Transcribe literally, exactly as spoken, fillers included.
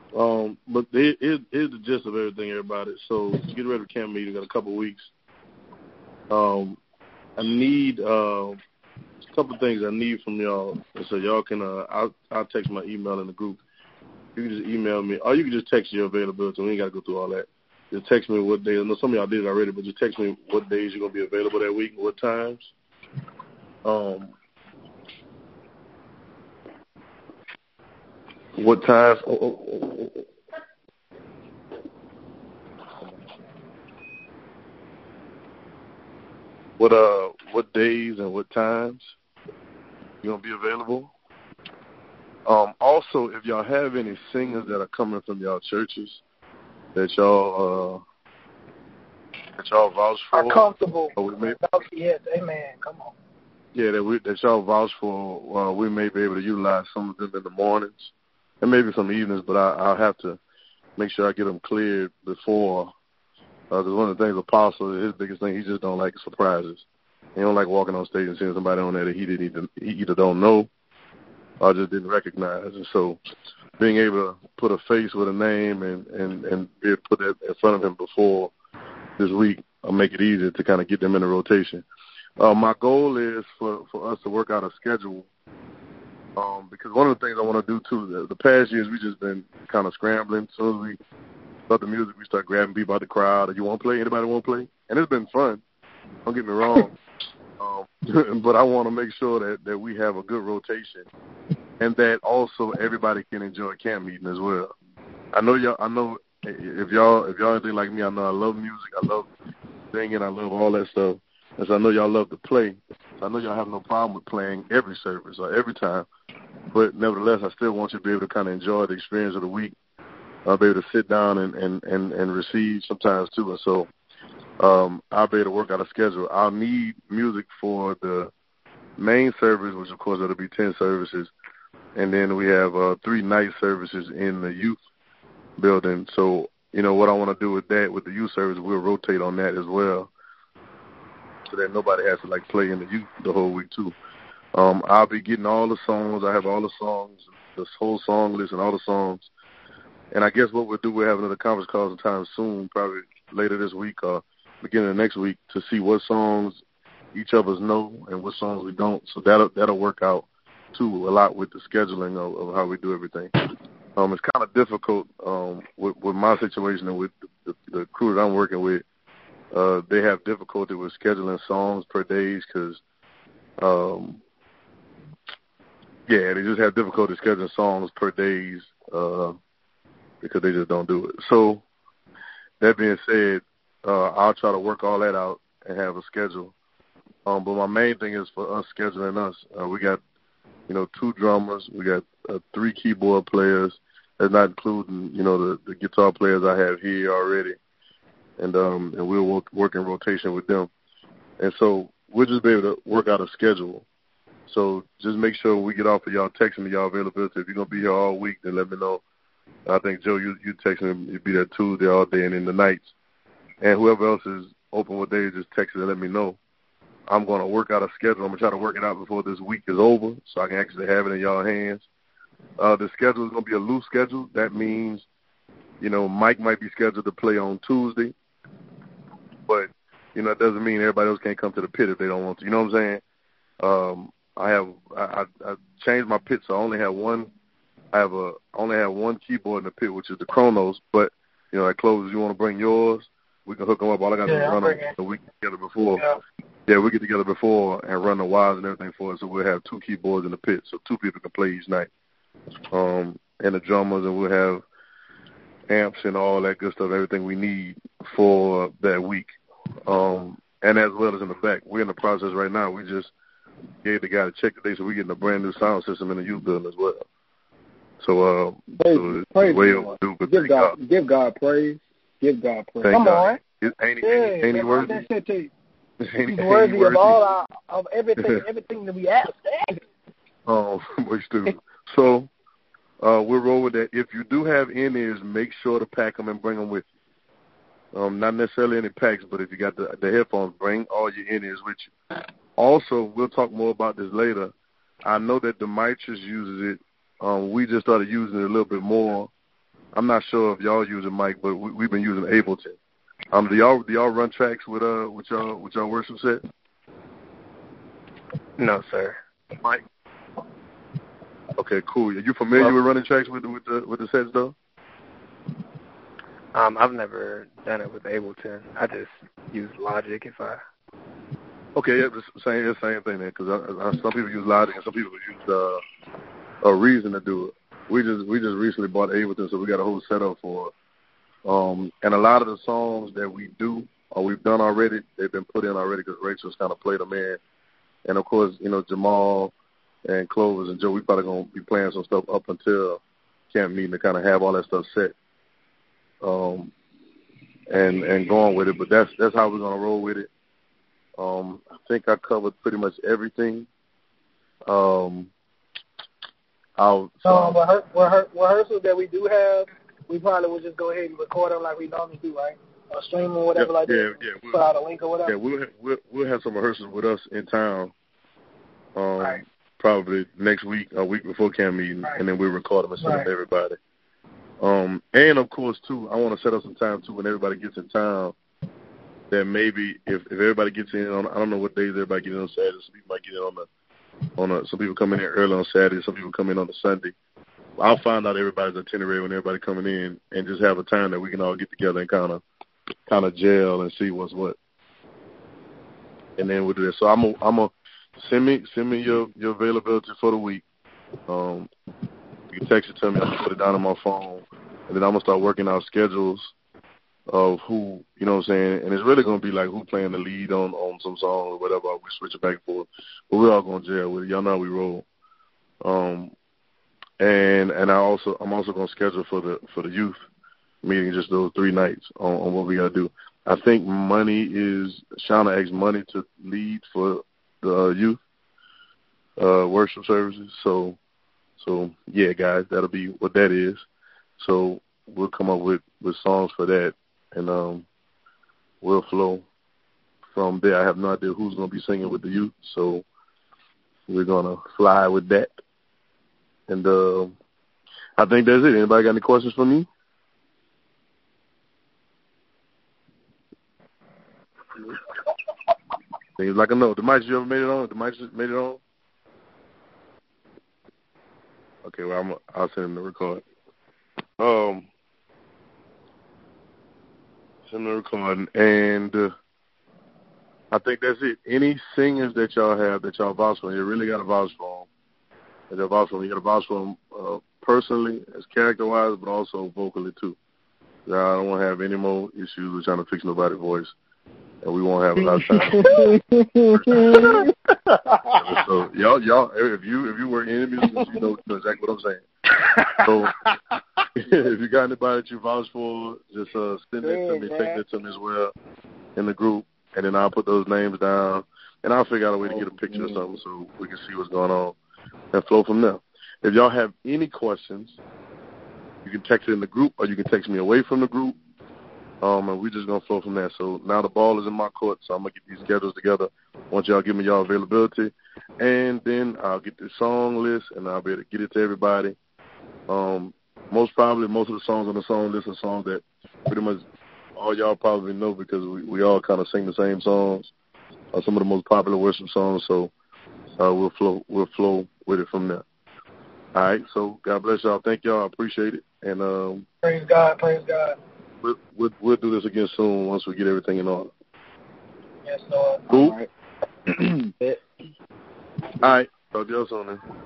Um, but it, it, here's the gist of everything, everybody. So get ready for camp meeting in a couple of weeks. Um, I need uh, a couple of things I need from y'all. So y'all can, uh, I'll, I'll text my email in the group. You can just email me, or you can just text your availability. We ain't got to go through all that. Just text me what days. I know some of y'all did it already, but just text me what days you're going to be available that week and what times. Um, what times? Oh, oh, oh, oh. What uh, what days and what times you're going to be available? Um, also, if y'all have any singers that are coming from y'all churches that y'all uh, that y'all vouch for, are comfortable. We may, yes, amen. Come on. Yeah, that we that y'all vouch for, uh, we may be able to utilize some of them in the mornings and maybe some evenings, but I, I'll have to make sure I get them cleared before. Because uh, one of the things, Apostle, his biggest thing, he just don't like surprises. He don't like walking on stage and seeing somebody on there that he didn't even, he either don't know or just didn't recognize. And so being able to put a face with a name and, and, and be able to put that in front of him before this week will make it easier to kind of get them in the rotation. Uh, my goal is for, for us to work out a schedule um, because one of the things I want to do, too, the, the past years we just been kind of scrambling. As soon as we start the music, we start grabbing people out the crowd. You want to play? Anybody want to play? And it's been fun. Don't get me wrong. um, but I want to make sure that, that we have a good rotation and that also everybody can enjoy camp meeting as well. I know y'all. I know if y'all if y'all anything like me, I know I love music. I love singing. I love all that stuff. And so I know y'all love to play. So I know y'all have no problem with playing every service or every time. But nevertheless, I still want you to be able to kind of enjoy the experience of the week. I'll be able to sit down and, and, and, and receive sometimes too. And so um, I'll be able to work out a schedule. I'll need music for the main service, which of course that'll be ten services. And then we have uh, three night services in the youth building. So, you know, what I want to do with that, with the youth service, we'll rotate on that as well so that nobody has to, like, play in the youth the whole week, too. Um, I'll be getting all the songs. I have all the songs, this whole song list and all the songs. And I guess what we'll do, we'll have another conference call sometime soon, probably later this week or beginning of next week, to see what songs each of us know and what songs we don't. So that'll, that'll work out, too, a lot with the scheduling of, of how we do everything. Um, it's kind of difficult um, with, with my situation and with the, the, the crew that I'm working with. Uh, they have difficulty with scheduling songs per days because, um, yeah, they just have difficulty scheduling songs per days uh, because they just don't do it. So that being said, uh, I'll try to work all that out and have a schedule. Um, but my main thing is for us scheduling us. Uh, we got, you know, two drummers. We got uh, three keyboard players. That's not including, you know, the, the guitar players I have here already. And um, and we'll work, work in rotation with them. And so we'll just be able to work out a schedule. So just make sure when we get off of y'all texting me y'all availability. If you're going to be here all week, then let me know. I think, Joe, you you text me, you'll be there Tuesday all day and in the nights. And whoever else is open what day, just text me and let me know. I'm going to work out a schedule. I'm going to try to work it out before this week is over so I can actually have it in y'all hands. Uh, the schedule is going to be a loose schedule. That means, you know, Mike might be scheduled to play on Tuesday. But, you know, it doesn't mean everybody else can't come to the pit if they don't want to. You know what I'm saying? Um, I have I, I, I changed my pit, so I only have one. I have a I only have one keyboard in the pit, which is the Kronos. But you know, that closes. You want to bring yours? We can hook them up. All I got to yeah, do is run them. So we get together before. Yeah. yeah, we get together before and run the wires and everything for it. So we'll have two keyboards in the pit, so two people can play each night. Um, and the drummers, and we'll have amps and all that good stuff, everything we need for that week. Um, and as well as in the back. We're in the process right now. We just gave the guy to check today, so we're getting a brand new sound system in the youth building as well. So, uh, praise, so it's praise way overdue. But give God, God, give God praise. Give God praise. Come God. on. It, ain't, yeah, ain't, ain't he worthy? That shit to you. Ain't, He's ain't worthy, he worthy of all our, of everything, everything that we ask. Oh, boy, stupid. So, uh, we'll roll with that. If you do have in-ears, make sure to pack them and bring them with you. Um, not necessarily any packs, but if you got the, the headphones, bring all your in-ears with you. Also, we'll talk more about this later. I know that the Mitras uses it. Um, we just started using it a little bit more I'm not sure if y'all using Mike, but we, we've been using Ableton. Um, do y'all do y'all run tracks with uh with y'all with y'all worship set? No, sir. Mike. Okay, cool. Are you familiar well, with running tracks with with the with the sets though? Um, I've never done it with Ableton. I just use Logic if I. Okay, yeah, the same the same thing then, because some people use Logic and some people use uh, a Reason to do it. We just we just recently bought Ableton, so we got a whole setup for it. Um, and a lot of the songs that we do or we've done already, they've been put in already because Rachel's kind of played them in. And, of course, you know, Jamal and Clovis and Joe, we probably going to be playing some stuff up until camp meeting to kind of have all that stuff set um, and and going with it. But that's that's how we're going to roll with it. Um, I think I covered pretty much everything. Um, I'll, so um, rehe- rehe- rehearsals that we do have, we probably would just go ahead and record them like we normally do, right? Or stream or whatever yeah, like yeah, that. Yeah, we'll, put out a link or whatever. Yeah, we'll, we'll, we'll have some rehearsals with us in town um, right. probably next week, a week before camp meeting, right. And then we'll record them and send right. them to everybody. Um, and, of course, too, I want to set up some time, too, when everybody gets in town, that maybe if, if everybody gets in on, I don't know what days everybody gets in on Saturday. Some people might get in on the, on a, some people come in here early on Saturday, some people come in on the Sunday. I'll find out everybody's itinerary when everybody coming in and just have a time that we can all get together and kind of kind of gel and see what's what. And then we'll do that. So I'm going I'm to send me send me your, your availability for the week. Um, you can text it to me. I'm going to put it down on my phone. And then I'm going to start working out schedules of who, you know what I'm saying. And it's really going to be like who playing the lead on, on some song or whatever. We switch it back and forth. But we're all going to gel with it. Y'all know how we roll. Um, And and I also I'm also gonna schedule for the for the youth meeting just those three nights on, on what we gotta do. I think Money is Shauna asked Money to lead for the uh, youth uh, worship services. So so yeah, guys, that'll be what that is. So we'll come up with, with songs for that, and um, we'll flow from there. I have no idea who's gonna be singing with the youth, so we're gonna fly with that. And uh, I think that's it. Anybody got any questions for me? Seems like a no. The mics, you ever made it on? The mics made it on? Okay, well, I'm, I'll send him the record. Um, send him the recording. And uh, I think that's it. Any singers that y'all have that y'all vouch for, you really got to vouch for them. And you got to vouch for them uh, personally, as character-wise, but also vocally, too. I don't want to have any more issues with trying to fix nobody's voice, and we won't have a lot of time. So, y'all, y'all, if you if you were in music, you know, know exactly what I'm saying. So, if you got anybody that you vouch for, just uh, send it to me, text it to me as well in the group, and then I'll put those names down, and I'll figure out a way to get a picture or something so we can see what's going on. And flow from there. If y'all have any questions, you can text it in the group or you can text me away from the group, um, and we're just going to flow from there. So now the ball is in my court, so I'm going to get these schedules together once y'all give me y'all availability, and then I'll get the song list, and I'll be able to get it to everybody. Um, most probably, most of the songs on the song list are songs that pretty much all y'all probably know because we, we all kind of sing the same songs, uh, some of the most popular worship songs, so uh, we'll flow, we'll flow with it from there. All right, so God bless y'all. Thank y'all. I appreciate it. And um, praise God, praise God. We'll, we'll, we'll do this again soon once we get everything in order. Yes, Lord. Cool? All right. All right. Talk to y'all soon then.